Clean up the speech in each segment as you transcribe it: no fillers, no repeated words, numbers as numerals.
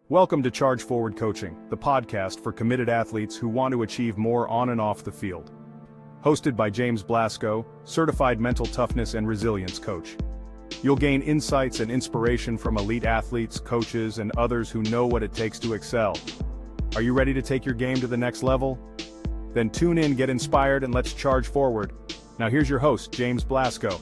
Welcome to Charge Forward Coaching, the podcast for committed athletes who want to achieve more on and off the field. Hosted by James Blasco, certified mental toughness and resilience coach. You'll gain insights and inspiration from elite athletes, coaches, and others who know what it takes to excel. Are you ready to take your game to the next level? Then tune in, get inspired, and let's charge forward. Now here's your host, James Blasco.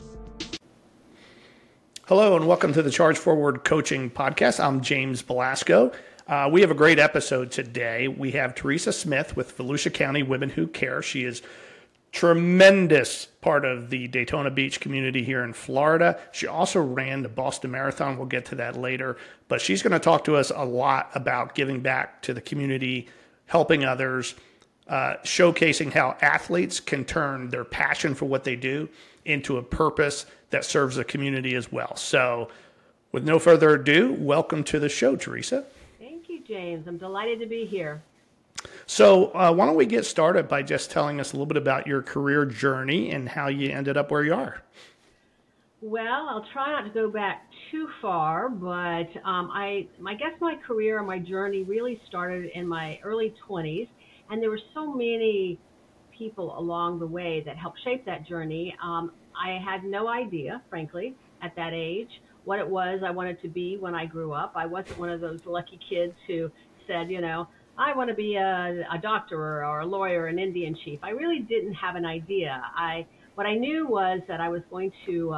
Hello and welcome to the Charge Forward Coaching Podcast. I'm James Blasco. We have a great episode today. We have Teresa Smith with Volusia County Women Who Care. She is tremendous part of the Daytona Beach community here in Florida. She also ran the Boston Marathon. We'll get to that later. But she's going to talk to us a lot about giving back to the community, helping others, showcasing how athletes can turn their passion for what they do into a purpose that serves the community as well. So with no further ado, welcome to the show, Teresa. Thank you, James. I'm delighted to be here. So why don't we get started by just telling us a little bit about your career journey and how you ended up where you are? Well, I'll try not to go back too far, but I guess my career and my journey really started in my early 20s, and there were so many people along the way that helped shape that journey. I had no idea, frankly, at that age, what it was I wanted to be when I grew up. I wasn't one of those lucky kids who said, I want to be a doctor or a lawyer, an Indian chief. I really didn't have an idea. What I knew was that I was going to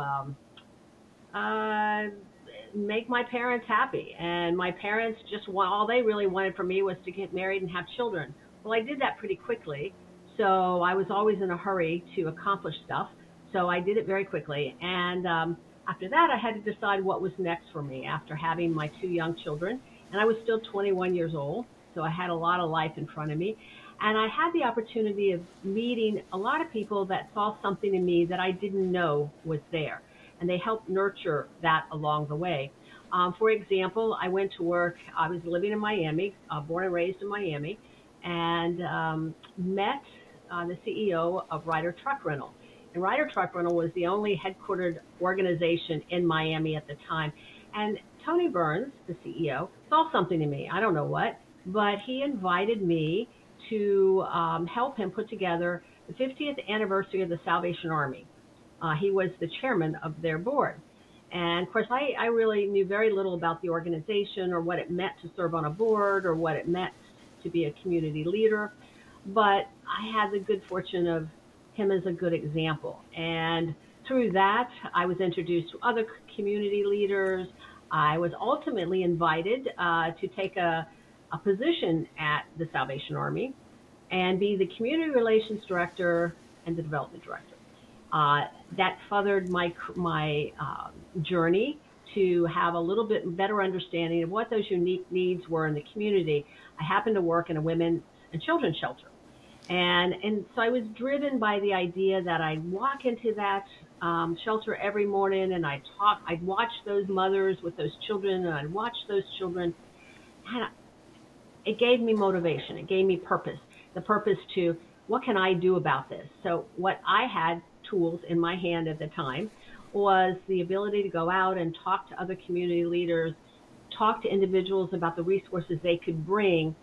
make my parents happy. And my parents all they really wanted from me was to get married and have children. Well, I did that pretty quickly. So I was always in a hurry to accomplish stuff. So I did it very quickly. And after that, I had to decide what was next for me after having my two young children. And I was still 21 years old. So I had a lot of life in front of me. And I had the opportunity of meeting a lot of people that saw something in me that I didn't know was there. And they helped nurture that along the way. For example, I went to work. I was living in Miami, born and raised in Miami, and met the CEO of Ryder Truck Rental. And Ryder Truck Rental was the only headquartered organization in Miami at the time. And Tony Burns, the CEO, saw something in me. I don't know what, but he invited me to help him put together the 50th anniversary of the Salvation Army. He was the chairman of their board. And of course, I really knew very little about the organization or what it meant to serve on a board or what it meant to be a community leader. But I had the good fortune of him as a good example. And through that, I was introduced to other community leaders. I was ultimately invited to take a position at the Salvation Army and be the community relations director and the development director. That furthered my journey to have a little bit better understanding of what those unique needs were in the community. I happened to work in a women's and children's shelter. And so I was driven by the idea that I'd walk into that shelter every morning and I'd watch those mothers with those children and I'd watch those children. And it gave me motivation. It gave me purpose, the purpose to what can I do about this? So what I had tools in my hand at the time was the ability to go out and talk to other community leaders, talk to individuals about the resources they could bring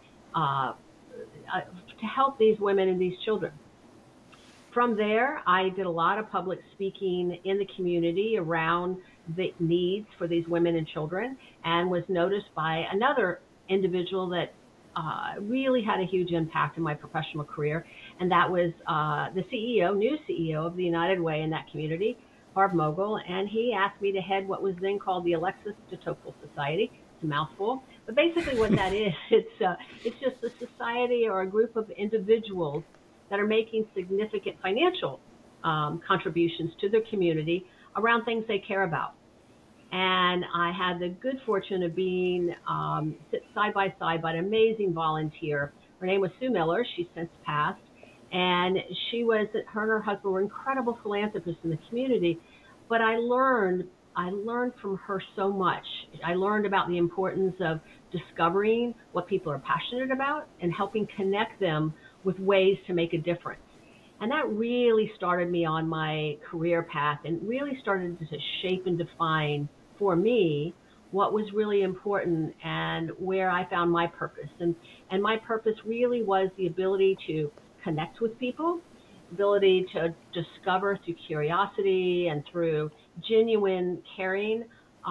to help these women and these children. From there, I did a lot of public speaking in the community around the needs for these women and children and was noticed by another individual that really had a huge impact in my professional career, and that was the new CEO of the United Way in that community, Barb Mogul, and he asked me to head what was then called the Alexis de Tocqueville Society. It's a mouthful, but basically what that is, it's just a society or a group of individuals that are making significant financial contributions to their community around things they care about. And I had the good fortune of being sit side by side by an amazing volunteer. Her name was Sue Miller. She's since passed. And her and her husband were incredible philanthropists in the community. But I learned from her so much. I learned about the importance of discovering what people are passionate about and helping connect them with ways to make a difference. And that really started me on my career path and really started to shape and define for me what was really important and where I found my purpose. And my purpose really was the ability to connect with people, ability to discover through curiosity and through genuine caring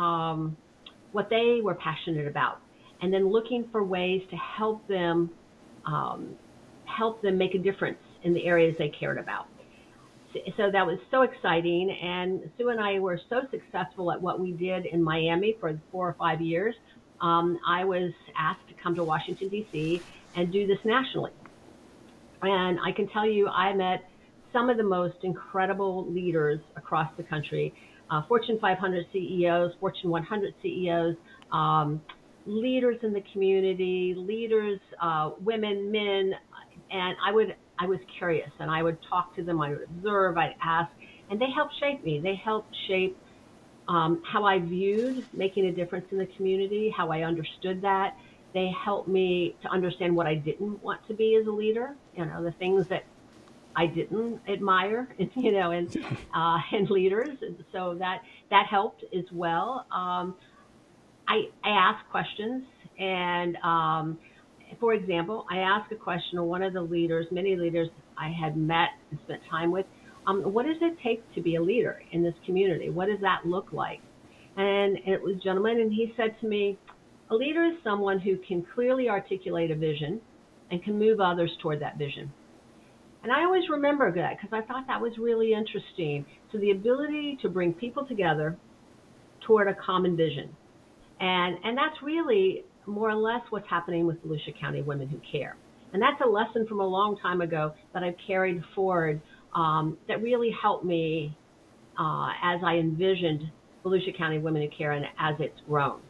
what they were passionate about, and then looking for ways to help them make a difference in the areas they cared about. So that was so exciting, and Sue and I were so successful at what we did in Miami for 4 or 5 years. I was asked to come to Washington, D.C. and do this nationally. And I can tell you, I met some of the most incredible leaders across the country, Fortune 500 CEOs, Fortune 100 CEOs, leaders in the community, leaders, women, men, and I was curious, and I would talk to them, I would observe, I'd ask, and they helped shape me. They helped shape how I viewed making a difference in the community, how I understood that. They helped me to understand what I didn't want to be as a leader, the things that I didn't admire, in leaders. So that helped as well. I asked questions, and for example, I asked a question of one of the leaders, many leaders I had met and spent time with. What does it take to be a leader in this community? What does that look like? And it was a gentleman, and he said to me, a leader is someone who can clearly articulate a vision and can move others toward that vision. And I always remember that because I thought that was really interesting. So the ability to bring people together toward a common vision. And that's really more or less what's happening with Volusia County Women Who Care. And that's a lesson from a long time ago that I've carried forward that really helped me as I envisioned Volusia County Women Who Care and as it's grown.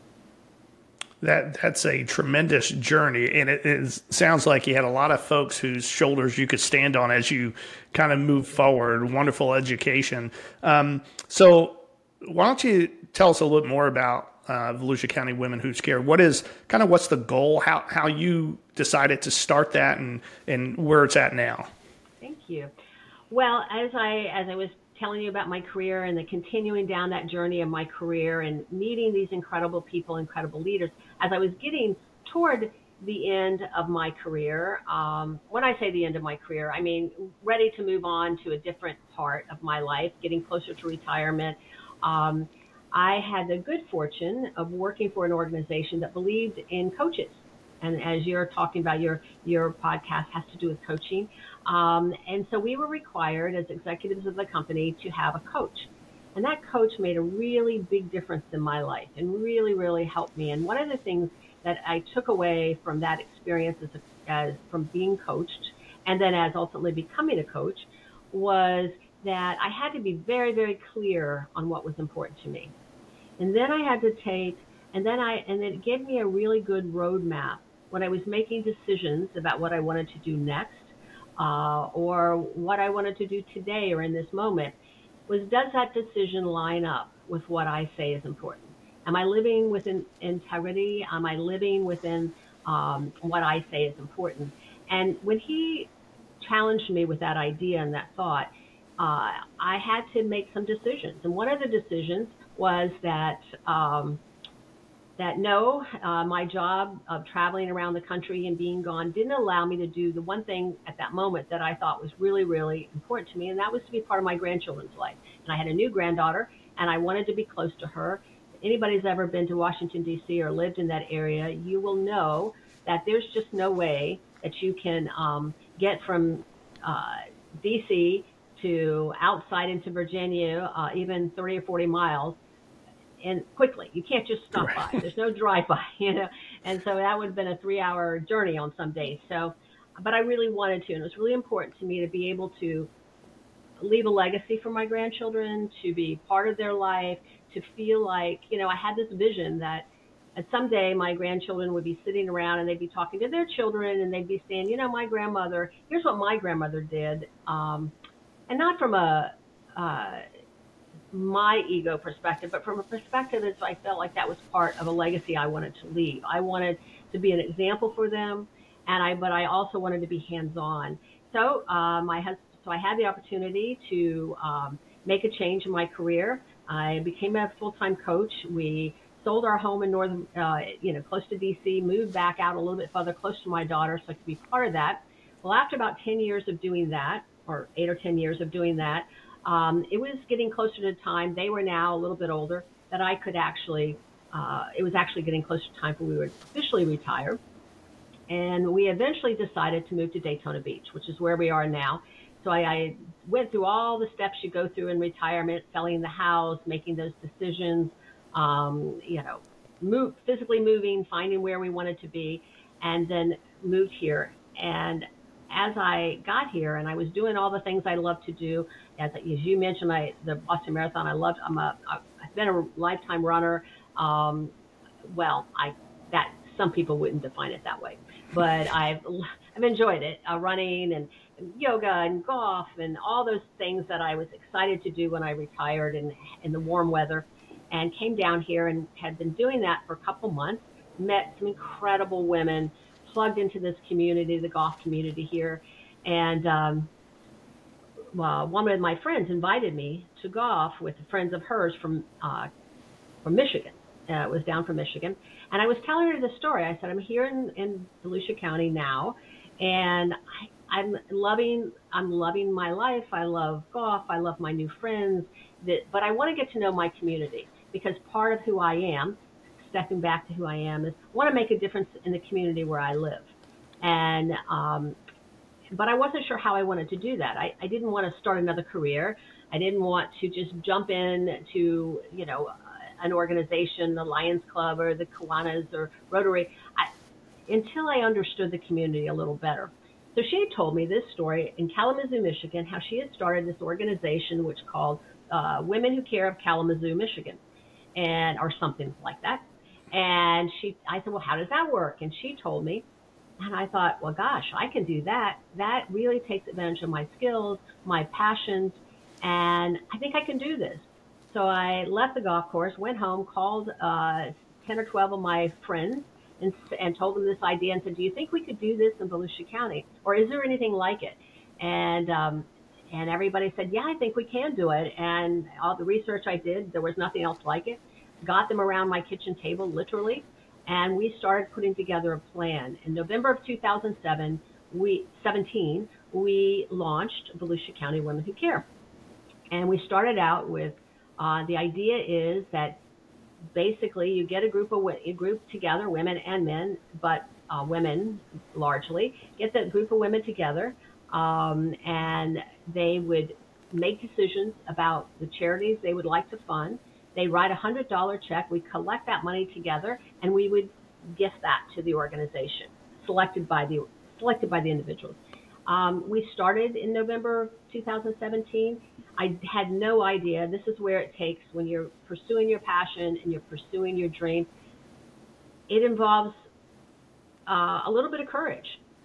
That's a tremendous journey, and it sounds like you had a lot of folks whose shoulders you could stand on as you kind of move forward. Wonderful education. So why don't you tell us a little bit more about Volusia County Women Who Care? What's the goal? How you decided to start that and where it's at now? Thank you. Well, as I was telling you about my career and the continuing down that journey of my career and meeting these incredible people, incredible leaders, as I was getting toward the end of my career, when I say the end of my career, I mean ready to move on to a different part of my life, getting closer to retirement, I had the good fortune of working for an organization that believed in coaches. And as you're talking about, your podcast has to do with coaching. And so we were required as executives of the company to have a coach. And that coach made a really big difference in my life and really, really helped me. And one of the things that I took away from that experience as from being coached and then as ultimately becoming a coach was that I had to be very, very clear on what was important to me. And then I had to and it gave me a really good roadmap when I was making decisions about what I wanted to do next, or what I wanted to do today or in this moment, does that decision line up with what I say is important? Am I living within integrity? Am I living within what I say is important? And when he challenged me with that idea and that thought, I had to make some decisions. And one of the decisions was that my job of traveling around the country and being gone didn't allow me to do the one thing at that moment that I thought was really, really important to me, and that was to be part of my grandchildren's life. And I had a new granddaughter, and I wanted to be close to her. If anybody's ever been to Washington, D.C. or lived in that area, you will know that there's just no way that you can get from D.C. to outside into Virginia, even 30 or 40 miles, and quickly. You can't just stop by. There's no drive-by, And so that would have been a 3-hour journey on some days. So, but I really wanted to, and it was really important to me to be able to leave a legacy for my grandchildren, to be part of their life, to feel like, I had this vision that someday my grandchildren would be sitting around and they'd be talking to their children and they'd be saying, my grandmother, here's what my grandmother did. And not from my ego perspective, but from a perspective as I felt like that was part of a legacy I wanted to leave. I wanted to be an example for them, but I also wanted to be hands-on. So I had the opportunity to make a change in my career. I became a full-time coach. We sold our home in northern, close to DC, moved back out a little bit further, close to my daughter, so I could be part of that. Well, after about 10 years of doing that, or 8 or 10 years of doing that, it was getting closer to time. They were now a little bit older that I could actually, it was actually getting closer to time for we would officially retire. And we eventually decided to move to Daytona Beach, which is where we are now. So I went through all the steps you go through in retirement, selling the house, making those decisions, physically moving, finding where we wanted to be, and then moved here. And as I got here and I was doing all the things I love to do, as you mentioned, the Boston Marathon, I've been a lifetime runner. Some people wouldn't define it that way, but I've enjoyed it, running and yoga and golf and all those things that I was excited to do when I retired in the warm weather, and came down here and had been doing that for a couple months, met some incredible women, plugged into this community, the golf community here. And one of my friends invited me to golf with friends of hers from Michigan. It was down from Michigan. And I was telling her the story. I said, I'm here in Volusia County now, and I'm loving my life. I love golf. I love my new friends. But I want to get to know my community, because part of who I am, stepping back to who I am, is I want to make a difference in the community where I live. And but I wasn't sure how I wanted to do that. I didn't want to start another career. I didn't want to just jump in to, an organization, the Lions Club or the Kiwanis or Rotary, until I understood the community a little better. So she had told me this story in Kalamazoo, Michigan, how she had started this organization which called Women Who Care of Kalamazoo, Michigan, or something like that. And I said, well, how does that work? And she told me, and I thought, well, gosh, I can do that. That really takes advantage of my skills, my passions, and I think I can do this. So I left the golf course, went home, called 10 or 12 of my friends and told them this idea and said, do you think we could do this in Volusia County? Or is there anything like it? And everybody said, yeah, I think we can do it. And all the research I did, there was nothing else like it. Got them around my kitchen table, literally, and we started putting together a plan. In November of 2017, we launched Volusia County Women Who Care. And we started out with the idea is that basically you get a group together, women and men, but women largely, get that group of women together, and they would make decisions about the charities they would like to fund. They write a $100 check. We collect that money together, and we would gift that to the organization, selected by the individuals. We started in November 2017. I had no idea. This is where it takes when you're pursuing your passion and you're pursuing your dream. It involves a little bit of courage,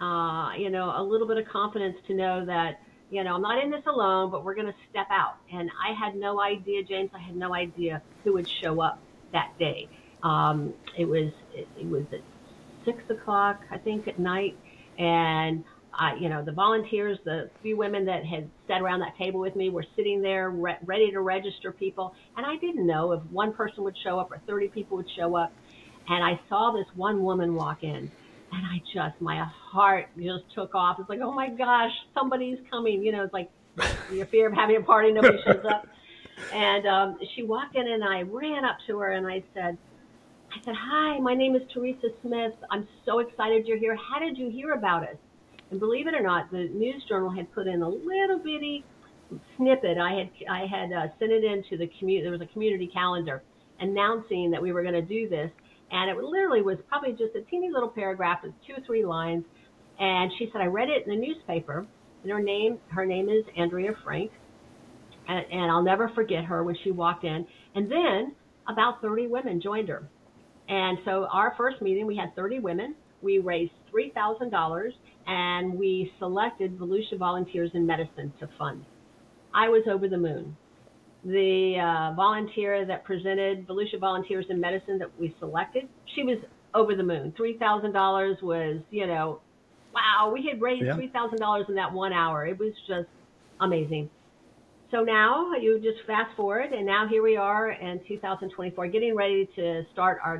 a little bit of confidence to know that, I'm not in this alone, but we're going to step out. And I had no idea, James, I had no idea who would show up that day. It was at 6 o'clock, I think, at night. And the volunteers, the few women that had sat around that table with me were sitting there ready to register people. And I didn't know if one person would show up or 30 people would show up. And I saw this one woman walk in, and my heart just took off. It's like, oh my gosh, somebody's coming. It's like your fear of having a party, nobody shows up. And she walked in, and I ran up to her, and I said, hi, my name is Teresa Smith. I'm so excited you're here. How did you hear about us? And believe it or not, the News Journal had put in a little bitty snippet. I had sent it into the community. There was a community calendar announcing that we were going to do this, and it literally was probably just a teeny little paragraph of 2 or 3 lines. And she said, I read it in the newspaper. And her name is Andrea Frank, and I'll never forget her when she walked in. And then about 30 women joined her. And so our first meeting, we had 30 women. We raised $3,000, and we selected Volusia Volunteers in Medicine to fund. I was over the moon. The volunteer that presented Volusia Volunteers in Medicine that we selected, she was over the moon. $3,000 was, wow, we had raised $3,000 in that 1 hour. It was just amazing. So now you just fast forward, and now here we are in 2024, getting ready to start our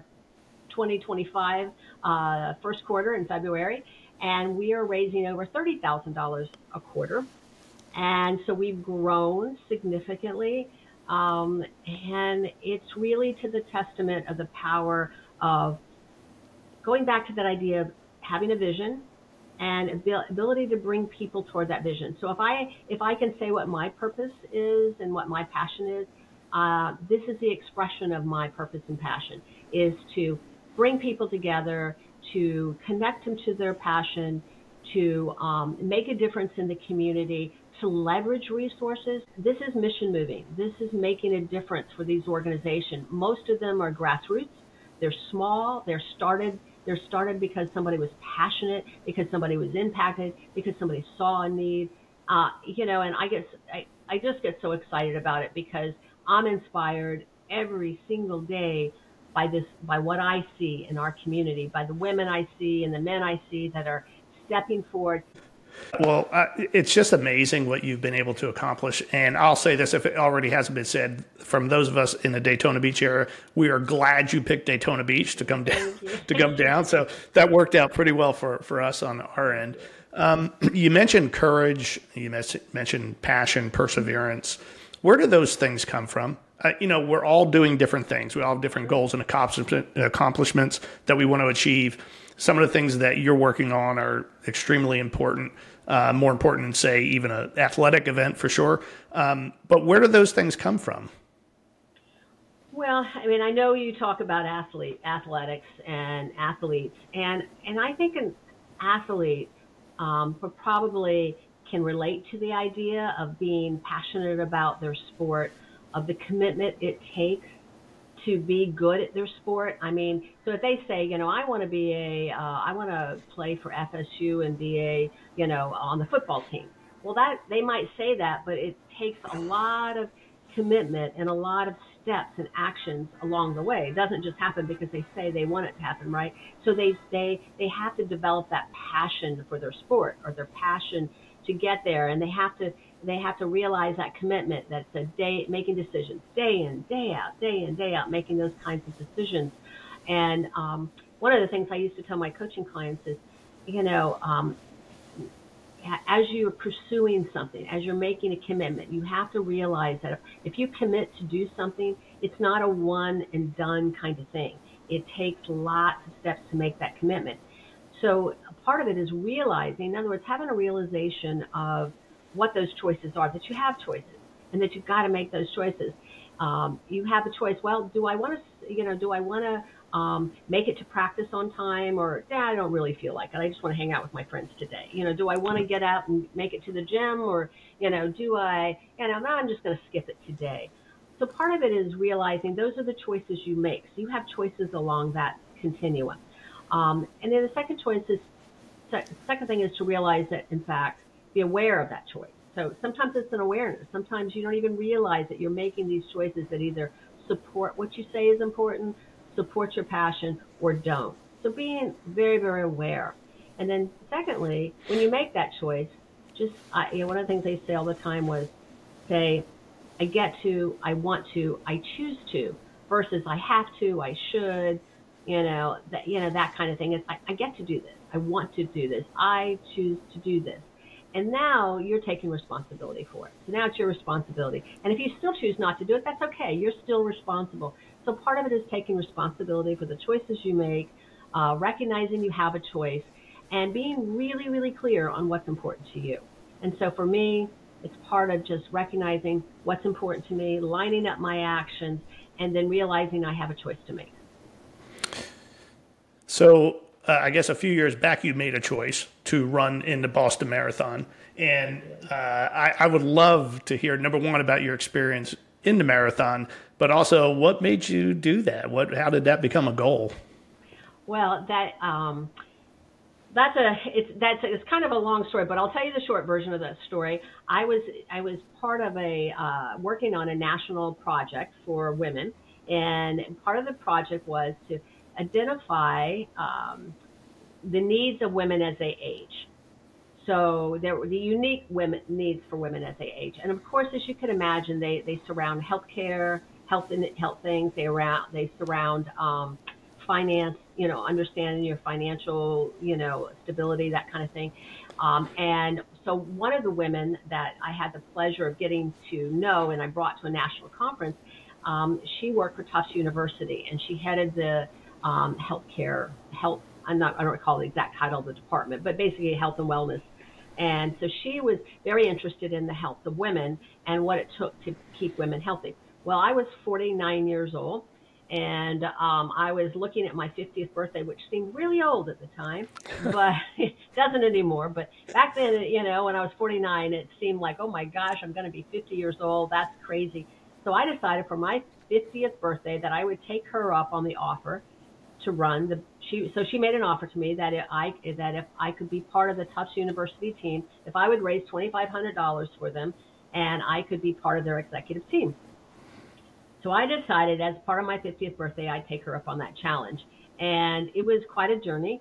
2025 first quarter in February, and we are raising over $30,000 a quarter. And so we've grown significantly, and it's really to the testament of the power of going back to that idea of having a vision and ability to bring people toward that vision. So if I can say what my purpose is and what my passion is, this is the expression of my purpose and passion, is to bring people together, to connect them to their passion, to make a difference in the community, to leverage resources. This is mission moving. This is making a difference for these organizations. Most of them are grassroots. They're small. They're started because somebody was passionate, because somebody was impacted, because somebody saw a need. And I just get so excited about it because I'm inspired every single day by what I see in our community, by the women I see and the men I see that are stepping forward. Well, it's just amazing what you've been able to accomplish. And I'll say this, if it already hasn't been said, from those of us in the Daytona Beach area, we are glad you picked Daytona Beach to come down. So that worked out pretty well for us on our end. You mentioned courage. You mentioned passion, perseverance. Where do those things come from? We're all doing different things. We all have different goals and accomplishments that we want to achieve. Some of the things that you're working on are extremely important, more important than, say, even an athletic event for sure. But where do those things come from? Well, I know you talk about athletics and athletes, and I think an athlete probably can relate to the idea of being passionate about their sport, of the commitment it takes to be good at their sport. So if they say, I want to play for FSU and be on the football team. Well, that they might say that, but it takes a lot of commitment and a lot of steps and actions along the way. It doesn't just happen because they say they want it to happen, right? So they have to develop that passion for their sport or their passion to get there, and they have to realize that commitment. That's a day making decisions, day in, day out, making those kinds of decisions. And one of the things I used to tell my coaching clients is, as you're pursuing something, as you're making a commitment, you have to realize that if you commit to do something, it's not a one and done kind of thing. It takes lots of steps to make that commitment. So part of it is realizing, in other words, having a realization of what those choices are, that you have choices and that you've got to make those choices. You have a choice. Well, do I want to make it to practice on time, or I don't really feel like it. I just want to hang out with my friends today. Do I want to get out and make it to the gym, or, do I, I'm just going to skip it today. So part of it is realizing those are the choices you make. So you have choices along that continuum. And then the second thing is to realize that, in fact, be aware of that choice. So sometimes it's an awareness. Sometimes you don't even realize that you're making these choices that either support what you say is important, support your passion, or don't. So being very, very aware. And then secondly, when you make that choice, one of the things they say all the time was say, I get to, I want to, I choose to, versus I have to, I should, that kind of thing. Is I get to do this. I want to do this. I choose to do this. And now you're taking responsibility for it. So now it's your responsibility. And if you still choose not to do it, that's okay. You're still responsible. So part of it is taking responsibility for the choices you make, recognizing you have a choice, and being really, really clear on what's important to you. And so for me, it's part of just recognizing what's important to me, lining up my actions, and then realizing I have a choice to make. So I guess a few years back, you made a choice to run in the Boston Marathon. And I would love to hear, number one, about your experience in the marathon, but also what made you do that? How did that become a goal? Well, it's kind of a long story, but I'll tell you the short version of that story. I was part of working on a national project for women, and part of the project was to identify the needs of women as they age. So there were the unique women needs for women as they age. And of course, as you can imagine, they surround healthcare, health things. They surround finance, understanding your financial, stability, that kind of thing. And so one of the women that I had the pleasure of getting to know and I brought to a national conference, she worked for Tufts University, and she headed the health. I don't recall the exact title of the department, but basically health and wellness. And so she was very interested in the health of women and what it took to keep women healthy. Well, I was 49 years old, and I was looking at my 50th birthday, which seemed really old at the time, but it doesn't anymore. But back then, when I was 49, it seemed like, oh my gosh, I'm going to be 50 years old. That's crazy. So I decided for my 50th birthday that I would take her up on the offer to run so she made an offer to me that if I could be part of the Tufts University team, if I would raise $2,500 for them, and I could be part of their executive team. So I decided as part of my 50th birthday, I'd take her up on that challenge. And it was quite a journey.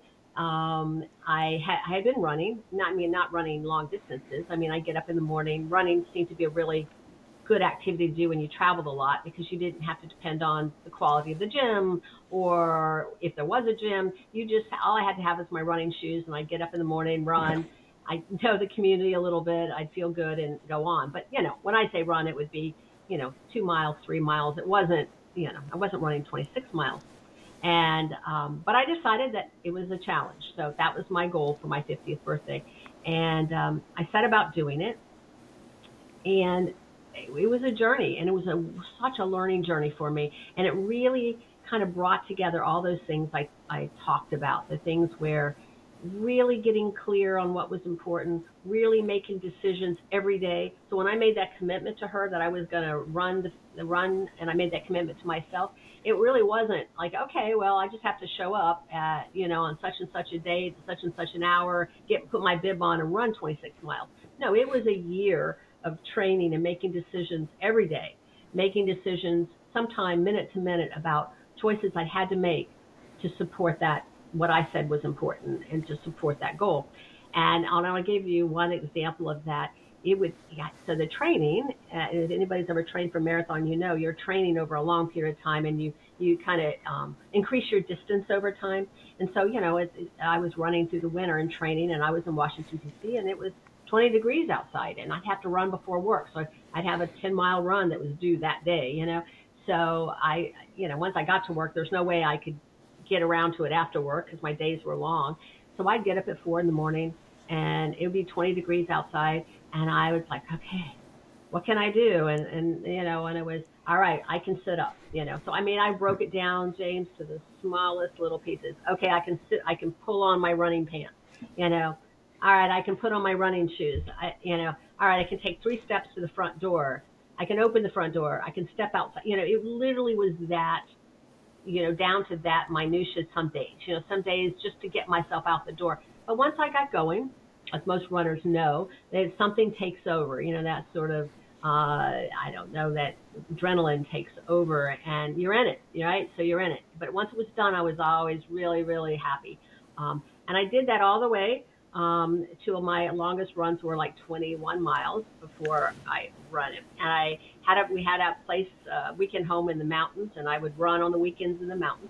I had been running, not running long distances. I get up in the morning. Running seemed to be a really good activity to do when you traveled a lot, because you didn't have to depend on the quality of the gym, or if there was a gym, all I had to have was my running shoes, and I'd get up in the morning, run. I know the community a little bit. I'd feel good and go on. But, when I say run, it would be, 2 miles, 3 miles. It wasn't, I wasn't running 26 miles. And, but I decided that it was a challenge. So that was my goal for my 50th birthday. And I set about doing it. And it was a journey, and it was such a learning journey for me. And it really kind of brought together all those things I talked about, the things where really getting clear on what was important, really making decisions every day. So when I made that commitment to her that I was going to run the run, and I made that commitment to myself, it really wasn't like, okay, well, I just have to show up at, on such and such a day, such and such an hour, put my bib on and run 26 miles. No, it was a year of training and making decisions every day, making decisions sometime minute to minute about choices I had to make to support that, what I said was important, and to support that goal. And I'll give you one example of that. So the training, if anybody's ever trained for marathon, you're training over a long period of time, and you kind of increase your distance over time. And so, I was running through the winter and training, and I was in Washington, D.C., and it was 20 degrees outside, and I'd have to run before work. So I'd have a 10-mile run that was due that day, So once I got to work, there's no way I could get around to it after work because my days were long. So I'd get up at 4 a.m, and it would be 20 degrees outside, and I was like, okay, what can I do? And it was, all right, I can sit up, So, I broke it down, James, to the smallest little pieces. Okay, I can pull on my running pants, All right, I can put on my running shoes. All right, I can take 3 steps to the front door. I can open the front door. I can step outside. It literally was that, down to that minutia some days. Some days just to get myself out the door. But once I got going, as most runners know, that something takes over. That sort of, that adrenaline takes over, and you're in it, right? So you're in it. But once it was done, I was always really, really happy. And I did that all the way. 2 of my longest runs were like 21 miles before I run it. And we had a place, weekend home in the mountains, and I would run on the weekends in the mountains.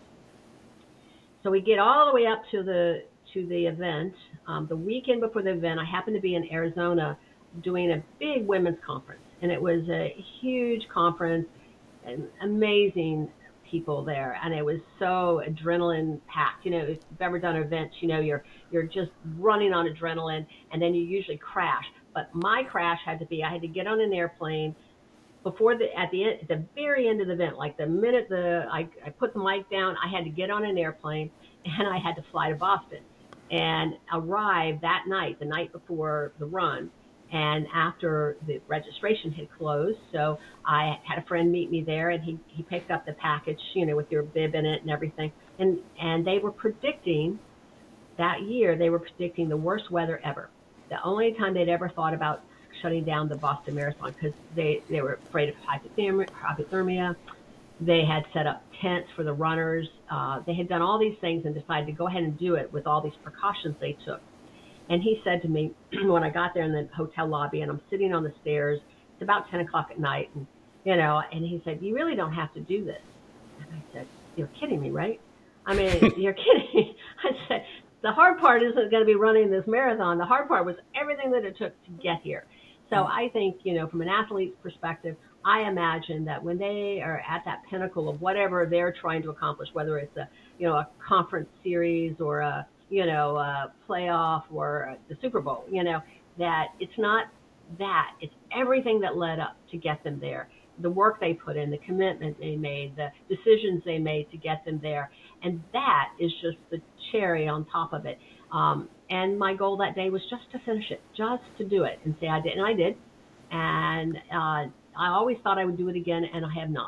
So we get all the way up to the event. The weekend before the event, I happened to be in Arizona doing a big women's conference, and it was a huge conference, and amazing people there, and it was so adrenaline packed. If you've ever done events, you're just running on adrenaline, and then you usually crash. But my crash had to be, I had to get on an airplane at the very end of the event, like the minute I put the mic down, I had to get on an airplane, and I had to fly to Boston and arrive that night, the night before the run. And after the registration had closed, so I had a friend meet me there, and he picked up the package, with your bib in it and everything. And they were predicting that year, the worst weather ever. The only time they'd ever thought about shutting down the Boston Marathon, because they were afraid of hypothermia. They had set up tents for the runners. They had done all these things and decided to go ahead and do it with all these precautions they took. And he said to me when I got there in the hotel lobby, and I'm sitting on the stairs, it's about 10 o'clock at night, and and he said, "You really don't have to do this." And I said, "You're kidding me, right? I mean, you're kidding me." I said, "The hard part isn't going to be running this marathon. The hard part was everything that it took to get here." So I think, from an athlete's perspective, I imagine that when they are at that pinnacle of whatever they're trying to accomplish, whether it's a conference series or a playoff or the Super Bowl, that it's not that, it's everything that led up to get them there. The work they put in, the commitment they made, the decisions they made to get them there. And that is just the cherry on top of it. And my goal that day was just to finish it, just to do it and say I did. And I did. And I always thought I would do it again, and I have not.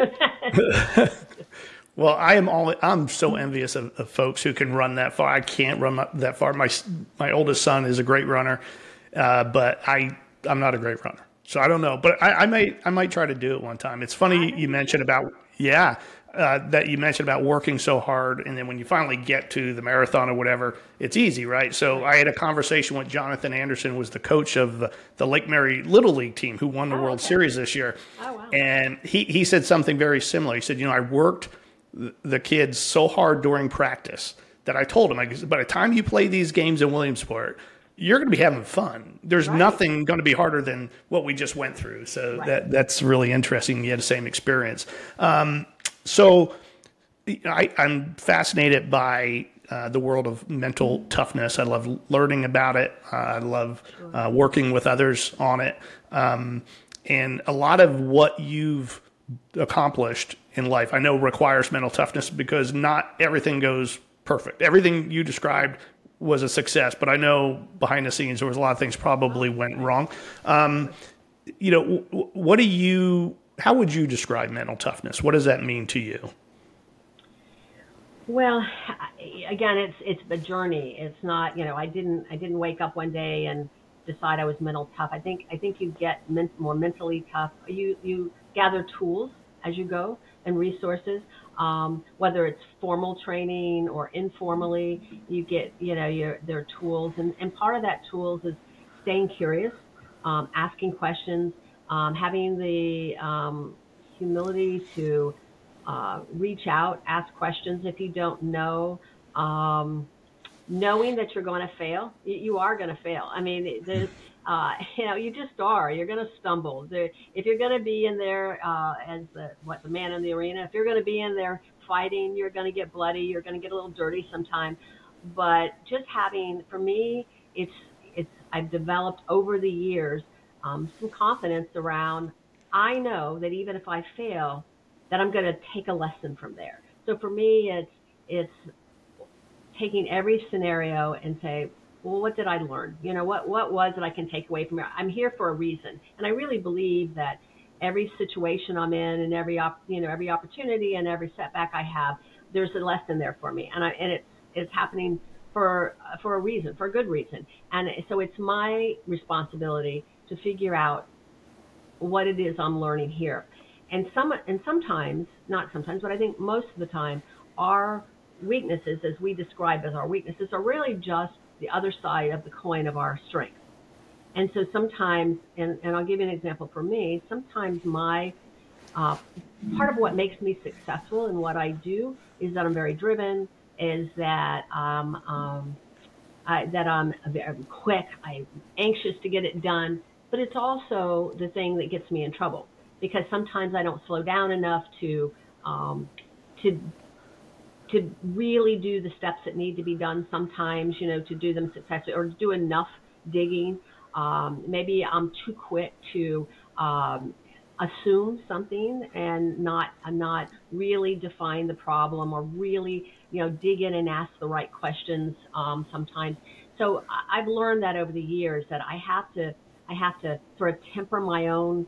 Well, I'm so envious of folks who can run that far. I can't run that far. My oldest son is a great runner, but I'm not a great runner. So I don't know, but I might try to do it one time. It's funny you mentioned about that you mentioned about working so hard, and then when you finally get to the marathon or whatever, it's easy, right? So I had a conversation with Jonathan Anderson, was the coach of the Lake Mary Little League team who won the World Series this year. Oh, wow. And he said something very similar. He said, I worked the kids so hard during practice that I told them, by the time you play these games in Williamsport, you're going to be having fun. There's nothing going to be harder than what we just went through. So that's really interesting. You had the same experience. So I'm fascinated by the world of mental toughness. I love learning about it. I love working with others on it. And a lot of what you've accomplished in life, I know, requires mental toughness because not everything goes perfect. Everything you described was a success, but I know behind the scenes there was a lot of things probably went wrong. How would you describe mental toughness? What does that mean to you? Well, again, it's the journey. It's not, I didn't wake up one day and decide I was mental tough. I think you get more mentally tough. You gather tools as you go and resources, whether it's formal training or informally, you get, there are tools. And part of that tools is staying curious, asking questions, having the humility to reach out, ask questions if you don't know, knowing that you're going to fail. You are going to fail. I mean, there's, you just are. You're going to stumble. If you're going to be in there as the man in the arena, if you're going to be in there fighting, you're going to get bloody. You're going to get a little dirty sometime. But just for me, I've developed over the years some confidence around. I know that even if I fail, that I'm going to take a lesson from there. So for me, it's taking every scenario and say, well, what did I learn? What was it I can take away from here? I'm here for a reason. And I really believe that every situation I'm in and every opportunity and every setback I have, there's a lesson there for me. And it's happening for a reason, for a good reason. And so it's my responsibility to figure out what it is I'm learning here. And sometimes, not sometimes, but I think most of the time, our weaknesses, as we describe as our weaknesses, are really just the other side of the coin of our strength. And so sometimes, and I'll give you an example for me, sometimes my part of what makes me successful in what I do is that I'm very driven, is that I'm very quick, I'm anxious to get it done, but it's also the thing that gets me in trouble because sometimes I don't slow down enough to really do the steps that need to be done sometimes, to do them successfully or do enough digging. Maybe I'm too quick to assume something and not really define the problem or really, dig in and ask the right questions sometimes. So I've learned that over the years that I have to sort of temper my own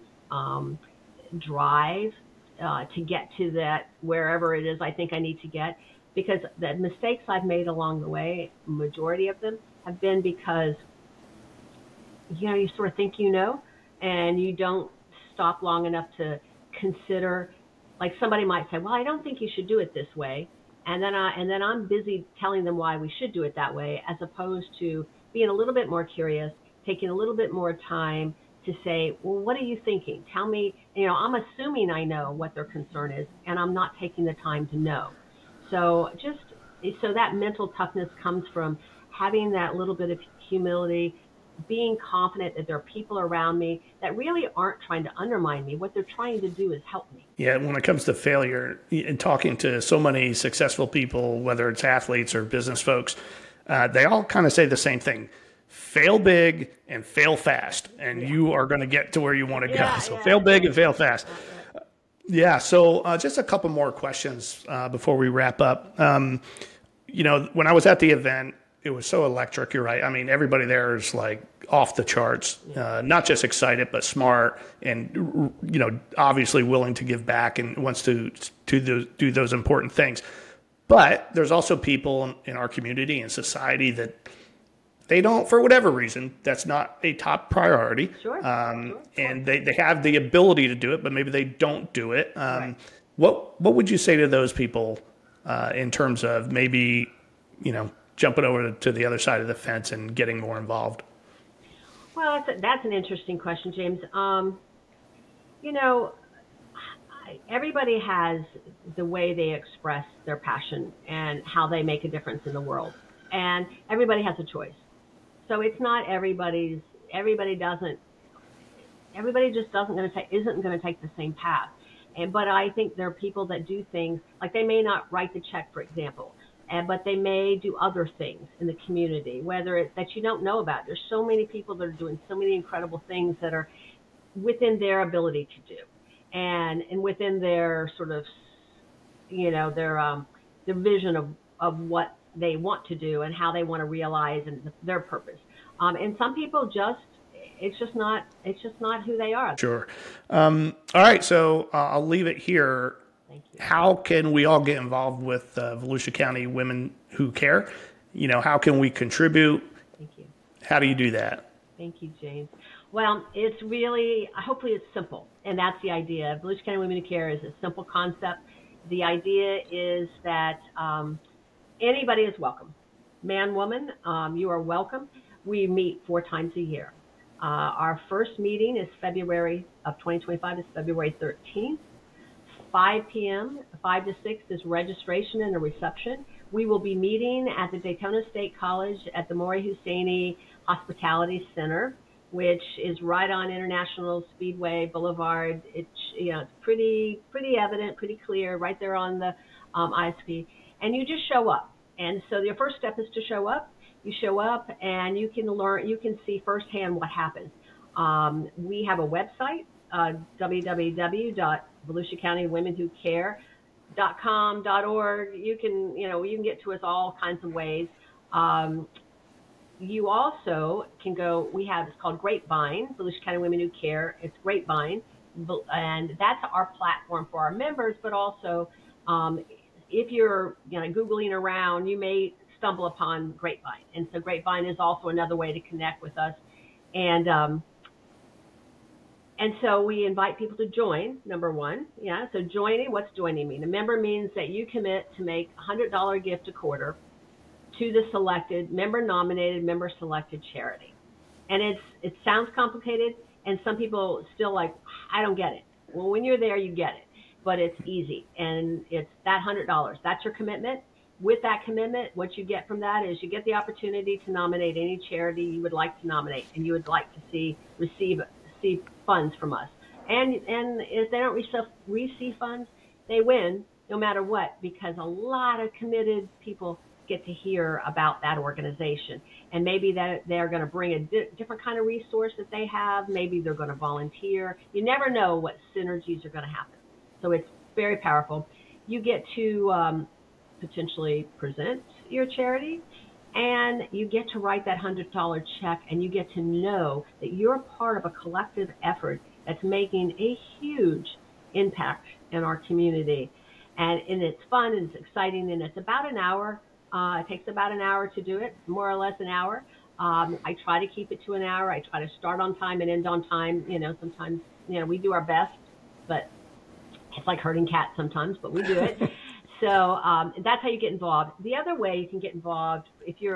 drive to get to that wherever it is I think I need to get. Because the mistakes I've made along the way, majority of them have been because, you sort of think and you don't stop long enough to consider. Like somebody might say, well, I don't think you should do it this way. And then I'm busy telling them why we should do it that way, as opposed to being a little bit more curious, taking a little bit more time to say, well, what are you thinking? Tell me, I'm assuming I know what their concern is, and I'm not taking the time to know. So that mental toughness comes from having that little bit of humility, being confident that there are people around me that really aren't trying to undermine me. What they're trying to do is help me. Yeah, when it comes to failure, and talking to so many successful people, whether it's athletes or business folks, they all kind of say the same thing. Fail big and fail fast, and you are going to get to where you want to go. So fail big and fail fast. Yeah, so just a couple more questions before we wrap up. When I was at the event, it was so electric. You're right. I mean, everybody there is like off the charts, not just excited, but smart and, obviously willing to give back and wants to do those important things. But there's also people in our community and society that they don't, for whatever reason, that's not a top priority. Sure. And they have the ability to do it, but maybe they don't do it. Right. What would you say to those people in terms of maybe, jumping over to the other side of the fence and getting more involved? Well, that's an interesting question, James. Everybody has the way they express their passion and how they make a difference in the world. And everybody has a choice. So it's not everybody just isn't going to take the same path. But I think there are people that do things, like they may not write the check, for example, but they may do other things in the community, whether it's that you don't know about. There's so many people that are doing so many incredible things that are within their ability to do, and within their sort of, their vision of what they want to do and how they want to realize and their purpose. And some people it's just not who they are. Sure. All right. So I'll leave it here. Thank you. How can we all get involved with Volusia County Women Who Care? How can we contribute? Thank you. How do you do that? Thank you, James. Well, it's really, hopefully it's simple. And that's the idea. Volusia County Women Who Care is a simple concept. The idea is that anybody is welcome. Man, woman, you are welcome. We meet 4 times a year. Our first meeting is February of 2025 is February 13th. 5 p.m., 5 to 6 is registration and a reception. We will be meeting at the Daytona State College at the Maury Husseini Hospitality Center, which is right on International Speedway Boulevard. It's pretty evident, pretty clear, right there on the ISP. And you just show up. And so your first step is to show up. You show up and you can see firsthand what happens. We have a website, www.VolusiaCountyWomenWhoCare.com.org. You can get to us all kinds of ways. You also can go, it's called Grapevine, Volusia County Women Who Care. It's Grapevine, and that's our platform for our members, but also if you're Googling around, you may stumble upon Grapevine. And so Grapevine is also another way to connect with us. And so we invite people to join, number one. Yeah, so joining, what's joining mean? A member means that you commit to make a $100 gift a quarter to the selected, member-nominated, member-selected charity. And it sounds complicated, and some people still I don't get it. Well, when you're there, you get it. But it's easy, and it's that $100. That's your commitment. With that commitment, what you get from that is you get the opportunity to nominate any charity you would like to nominate and you would like to receive funds from us. And if they don't receive funds, they win no matter what, because a lot of committed people get to hear about that organization. And maybe that they're going to bring a different kind of resource that they have. Maybe they're going to volunteer. You never know what synergies are going to happen. So it's very powerful. You get to potentially present your charity, and you get to write that $100 check, and you get to know that you're part of a collective effort that's making a huge impact in our community. And it's fun, and it's exciting, and it's about an hour. It takes about an hour to do it, more or less an hour. I try to keep it to an hour. I try to start on time and end on time. Sometimes, we do our best, but it's like herding cats sometimes, but we do it. So that's how you get involved. The other way you can get involved, if you're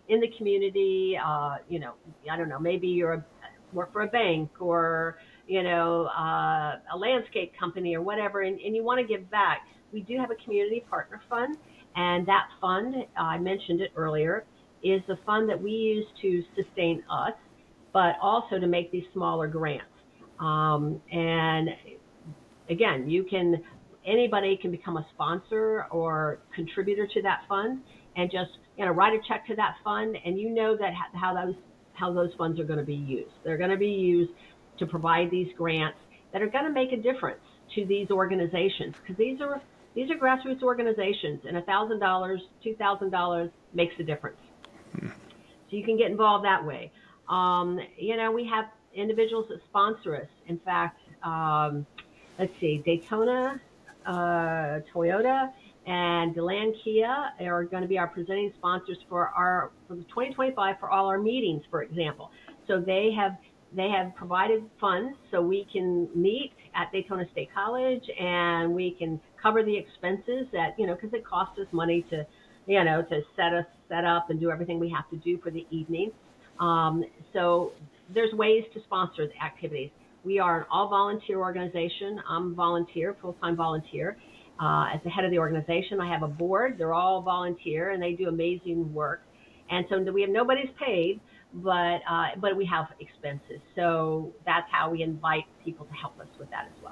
in the community. You know, I don't know, maybe work for a bank or, you know, a landscape company or whatever, and you want to give back. We do have a community partner fund, and that fund, I mentioned it earlier, is the fund that we use to sustain us, but also to make these smaller grants. And again, anybody can become a sponsor or contributor to that fund, and just, you know, write a check to that fund, and you know that how those funds are going to be used. They're going to be used to provide these grants that are going to make a difference to these organizations, because these are grassroots organizations, and $1,000, $2,000 makes a difference. So you can get involved that way. You know, we have individuals that sponsor us. In fact, let's see, Daytona, Toyota, and DeLand Kia are going to be our presenting sponsors for the 2025 for all our meetings, for example. So they have provided funds so we can meet at Daytona State College, and we can cover the expenses that, you know, because it costs us money to, you know, to set up and do everything we have to do for the evening. So there's ways to sponsor the activities. We are an all-volunteer organization. I'm a volunteer, full-time volunteer. As the head of the organization, I have a board. They're all volunteer, and they do amazing work. And so we have nobody's paid, but we have expenses. So that's how we invite people to help us with that as well.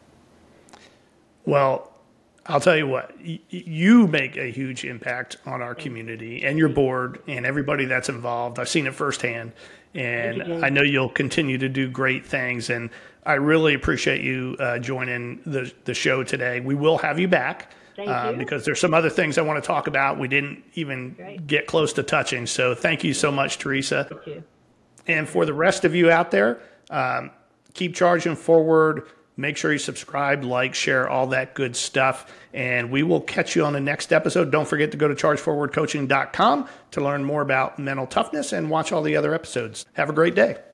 Well, I'll tell you what, you make a huge impact on our community and your board and everybody that's involved. I've seen it firsthand, and I know you'll continue to do great things. And I really appreciate you joining the show today. We will have you back. Thank you. Because there's some other things I want to talk about we didn't even get close to touching. So thank you so much, Teresa. Thank you. And for the rest of you out there, keep charging forward. Make sure you subscribe, like, share, all that good stuff. And we will catch you on the next episode. Don't forget to go to chargeforwardcoaching.com to learn more about mental toughness and watch all the other episodes. Have a great day.